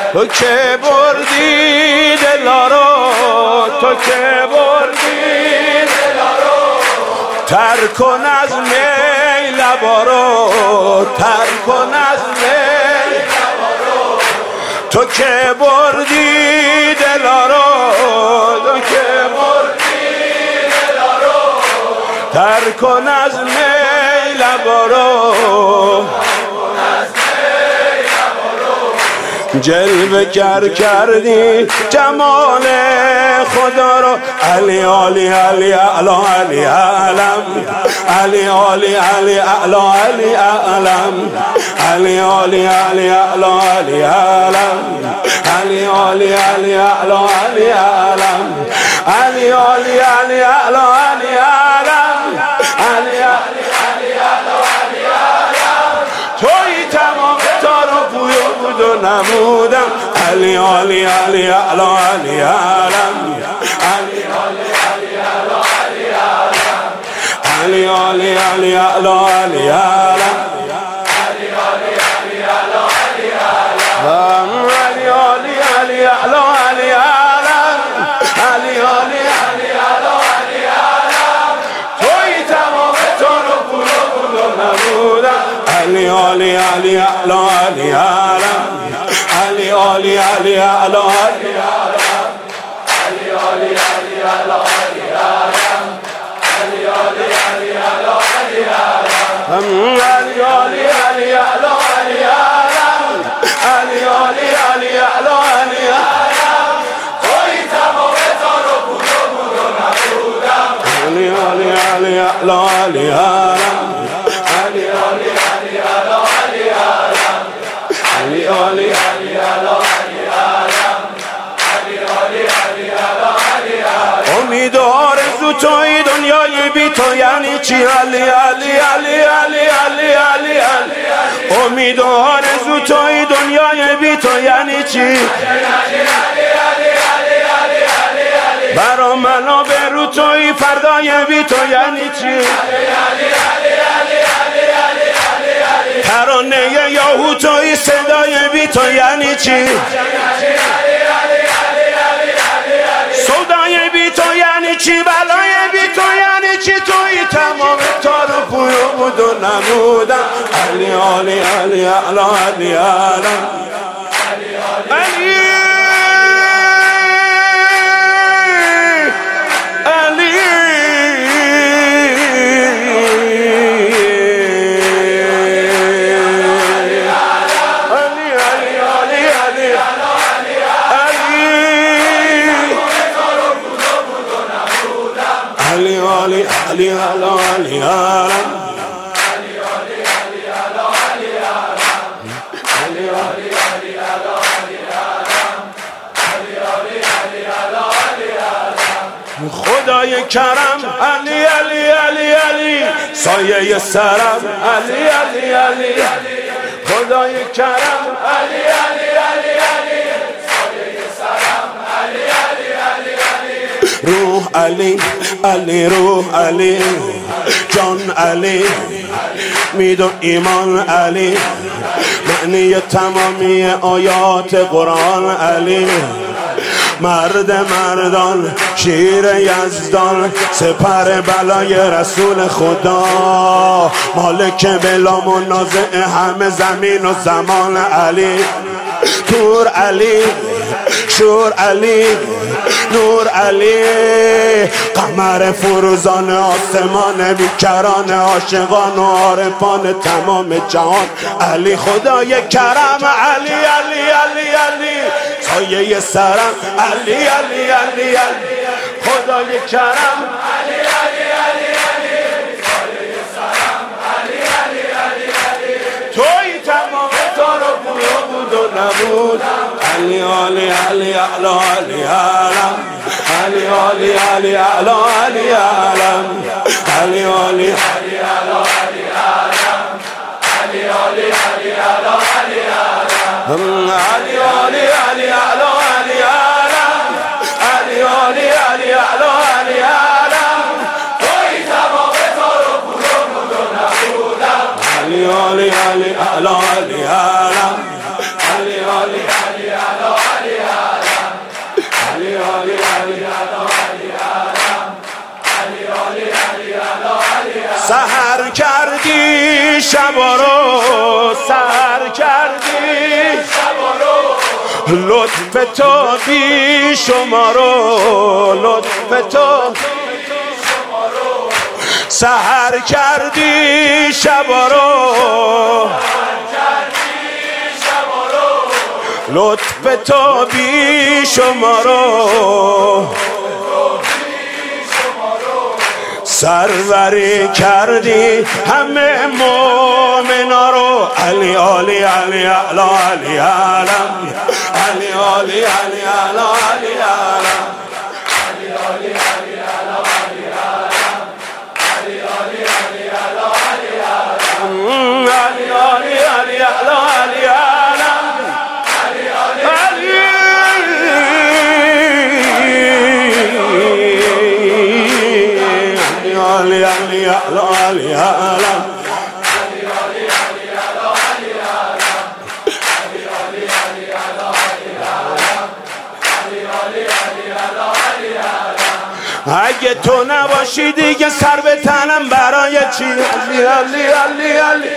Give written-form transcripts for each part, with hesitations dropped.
تو که بردی دلا رو، تو که بردی دلا رو، تر کن از می لبا رو، تر کن از می لبا رو. تو که بردی دلا رو، تو که بردی دلا رو، تر کن از می لبا رو. جلوه کردی جمال خدا رو، علی علی علی اعلی علی علم، علی علی علی اعلی علی علم، علی علی علی اعلی علی علم، علی علی علی اعلی علی علم، علی علی علی اعلی علی علم، علی علی علی اعلی علم. توی تمام تار و پوی و بود و نمودم، علی علی علی اعلی علی علم، علی علی علی اعلی علی علم، علی علی علی اعلی علی علم، علی علی علی اعلی علی علم، علی علی علی اعلی علی علم، علی علی علی اعلی علی علم. توی تمام تار و پوی و بود و نمودم، علی علی علی اعلی علی علم، علی علی علی اعلی علی علم، علی علی علی اعلی علی علم، علی علی علی اعلی علی علم، علی علی علی اعلی علی علم، علی علی علی اعلی علی علم. توی تمام تار و پود و بود و نبودم، علی علی علی اعلی علی علم، علی علی علی اعلی علی علم، علی علی علی اعلی علی علم، علی علی علی اعلی علی علم. امید و آرزو توی دنیای بی تو یعنی چی؟ علی علی علی علی علی علی علی. امید و آرزو توی دنیای بی تو یعنی چی؟ برا منو به رو توی فردای بی تو یعنی چی؟ ترانه یاهو توی صدای بی تو یعنی چی؟ سودای بی تو یعنی چی؟ بلای بی تو یعنی چی؟ توی تمام تار و پوی و بود و نمودم، علی علی علی اعلی علی علم، علی علی علی علی علم، علی علی علی علی علم، علی علی علی علی علم، علی علی علی علی علم. خدای کرم علی علی علی علی، سایه سرم علی علی علی، خدای کرم علی علی علی علی، سایه سرم علی علی علی علی. روح علی علی، روح علی، جان علی، مید و ایمان علی، معنی تمامی آیات قرآن علی، مرد مردان، شیر یزدان، سپر بلای رسول خدا، مالک بلا منازع همه زمین و زمان علی، تور علی، شور علی، نور علی، قمر فروزان آسمان، بیکران عاشقان و عارفان تمام جهان علی، خدای کرم علی علی علی علی، سایه سرم علی علی علی علی، خدای کرم علی علی علی علی، سایه سرم علی علی علی علی. توی تمام تار و پوی و بود و نبود، علی علی علی اعلی علی علم، علی علی علی اعلی علی علم، علی علی علی اعلی علی علم، علی علی علی اعلی علی علم، علی علی علی اعلی علی علم، علی علی علی اعلی علی علم. توی تمام تار و پود و بود و نبودم، علی علی علی اعلی علی علم، علی علی علی اعلی سحر کردی شبا رو، سحر کردی شبا رو، لطف تو بی شما رو، لطف تو سحر کردی شبا رو، لطف تو بی شما رو، سروری کردی همه مومنا رو. علی علی علی علی علی علم، علی علی علی علی علی علم، علی علی علی علی علم، علی علی علی علی علم، علی علی علی علی علم، علی علی علی علم. اگه تو نباشی دیگه سر به تنم برای چی؟ علی علی علی علی،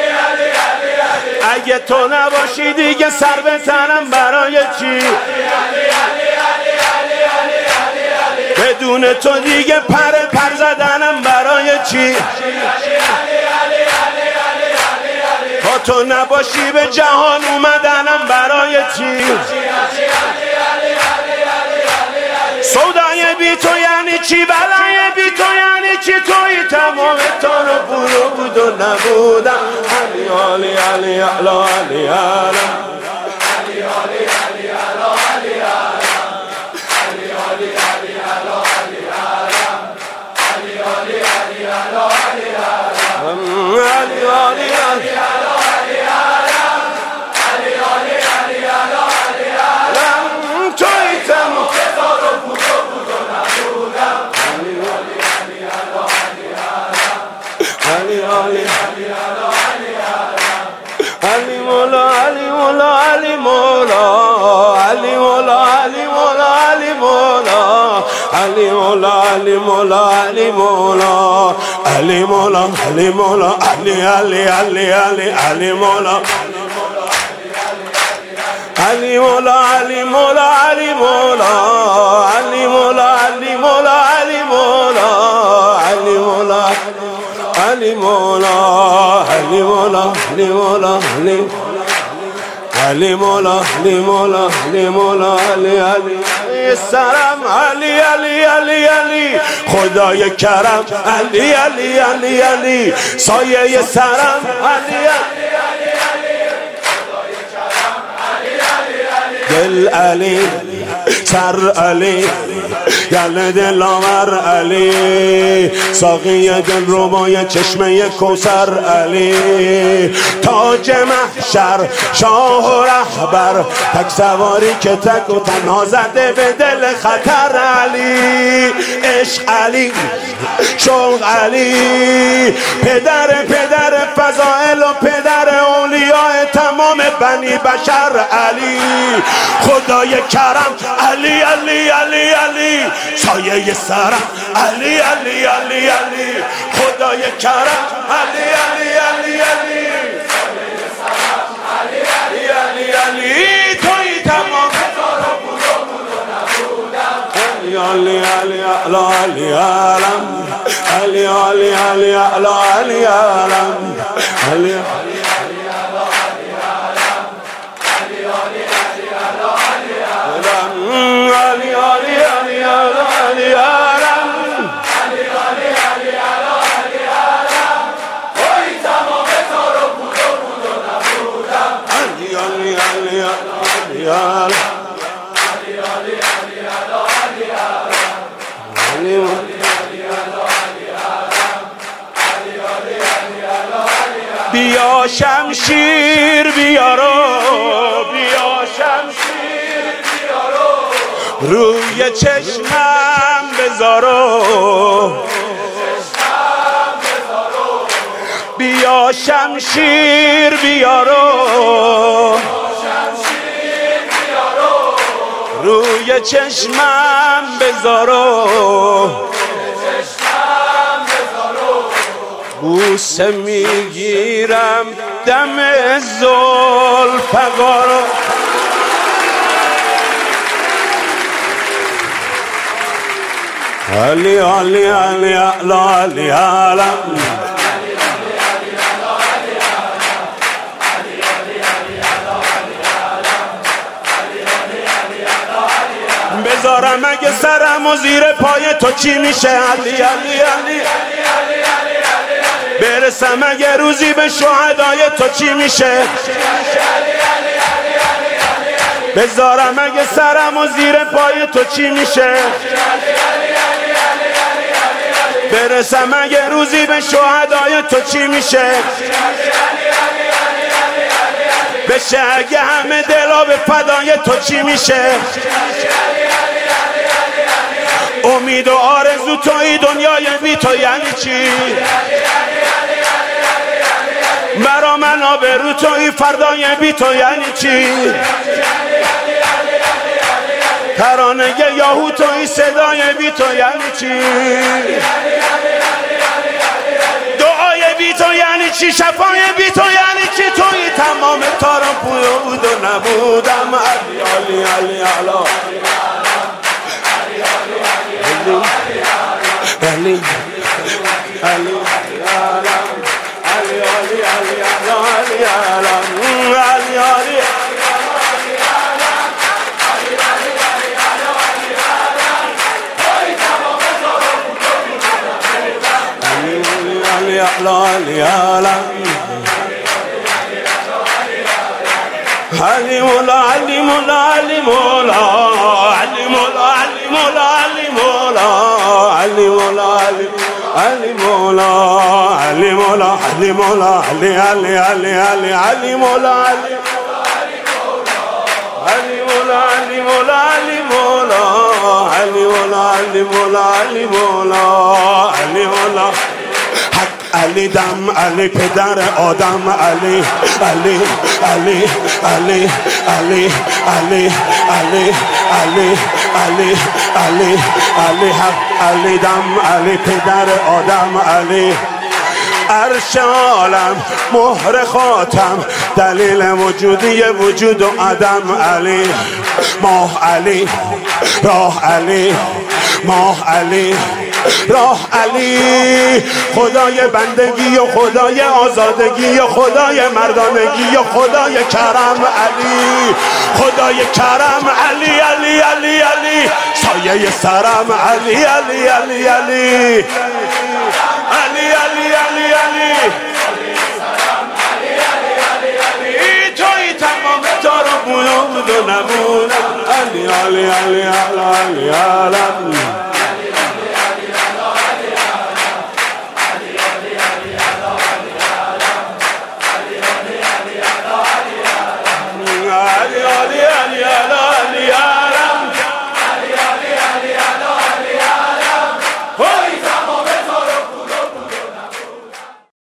اگه تو نباشی دیگه سر به تنم برای چی؟ بدون تو دیگه پر زدنم برای چی؟ تا تو نباشی به جهان اومدنم برای چی؟ سودای بی تو یعنی چی؟ بلای بی تو یعنی چی؟ توی تمام تان و برو بود و نبودم. علی علی علی علی علی علم، علی علی علی علی علی علم، علی علی علی علی علم، علی علی علی علی علم، علی علی علی علی علم، علی علی علی علی علم، توی تمام علی مولا علی مولا علی مولا علی مولا علی مولا علی مولا علی مولا علی مولا علی مولا علی مولا علی مولا علی علی علی علی علی مولا علی مولا علی مولا علی مولا علی مولا علی مولا علی مولا علی مولا علی مولا علی مولا علی مولا علی مولا علی مولا علی مولا علی علی سرم علی علی علی علی خدای کرم علی علی علی علی سایه سرم علی علی علی علی خدای کرم علی علی علی دل علی سر علی گل دلاور علی ساقی دل ربای چشمه کوثر علی تاج محشر شاه و رهبر تک سواری که تک و تنها زده به دل خطر علی عشق علی شوق علی پدر فضائل و پدر اولیاء تمام بنی بشر علی خدای کرم علی علی علی علی سایه سرم علی علی علی علی خدای کرم علی علی علی علی سایه سرم علی علی علی علی توی تمام علی علی علی علی علم علی علی علی علی علم علی بیا شمشیر بیارو بیا شمشیر بیارو روی چشمم بذارو بیا شمشیر بیارو روی چشمم بذارو بوسه میگیرم دم زلفقارو علی علی علی علی علی بذارم اگه سرم و زیر پای تو چی میشه علی علی علی برسم اگه روزی به شهدای تو چی میشه بذارم اگه سرم و زیر پای تو چی میشه برسم اگه روزی به شهدای تو چی میشه بشه اگه همه دلا به فدای تو چی میشه امید و آرزو توی دنیای بی تو یعنی چی برا من آبرو توی فردای بی تو یعنی چی ترانه یاهو توی صدای بی تو یعنی چی دعای بی تو یعنی چی شفای بی تو یعنی چی توی تمام تارم پویا بود و نبودم علی علی علی علی علی علی مولا علی مولا علی مولا علی مولا علی مولا علی مولا علی مولا علی مولا علی مولا علی مولا علی علی علی علی علی مولا علی مولا علی مولا علی مولا علی مولا علی مولا علی مولا علی مولا علی دم علی پدر آدم علی علی علی علی علی علی علی علی علی علی علی حق علی دم علی پدر آدم علی عرش عالم مهر خاتم دلیل وجودی وجود و عدم علی ماه علی راه علی ماه علی راه علی خدای بندگی و خدای آزادگی و خدای مردانگی و خدای کرم علی خدای کرم علی علی علی علی سایه سرم علی علی علی علی علی علی علی علی توی تمام دارو بود و نبودم علی علی علی علی علی